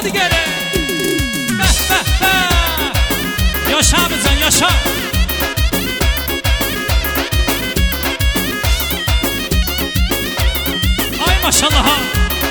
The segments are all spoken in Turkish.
Hadi gene. Yaşa bizden yaşa. Ay maşallah ha.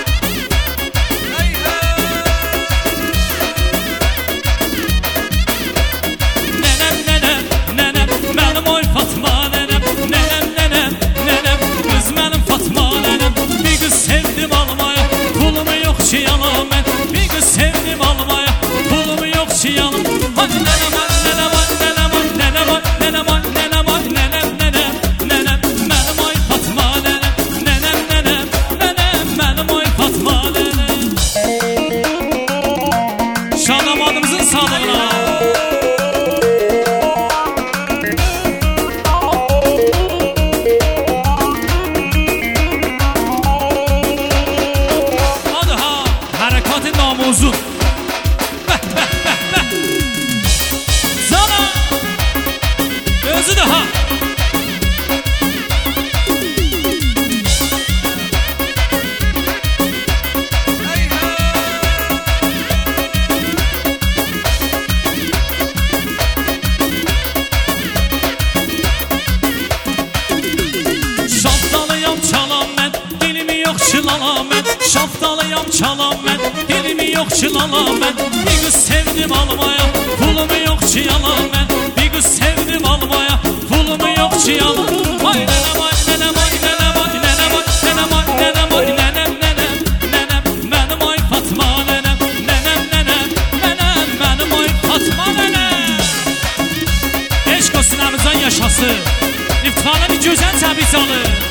Şanlamadığımızın sağlığına. Hadi ha, harekatı namuzun. Sana özü de ha. Şaftalıyam çalam mən, dilimi yok çılalam mən. Bir kız sevdim almaya, pulumu yok çıyalam mən. Bir kız sevdim almaya, pulumu yok çıyalam. Ay nenem ay nenem ay nenem ay nenem ay nenem ay nenem ay nenem nenem nenem benim ay Fatma nenem nenem nenem nenem benim ay Fatma nenem. Eşq o sinəmizdən yaşası, iftiharlı bir gözəl təbrik alır.